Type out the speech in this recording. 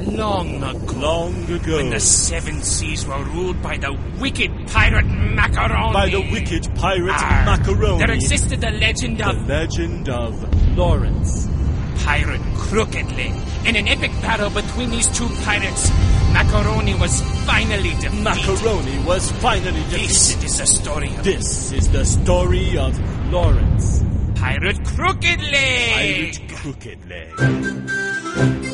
Long ago. Long ago. When the seven seas were ruled by the wicked pirate Macaroni. By the wicked pirate Macaroni. There existed the legend of... The legend of Lawrence. Pirate Crooked Leg. In an epic battle between these two pirates, Macaroni was finally defeated. Macaroni was finally defeated. This is the story of... This is the story of Lawrence. Pirate Crooked Leg. Pirate Crooked Leg.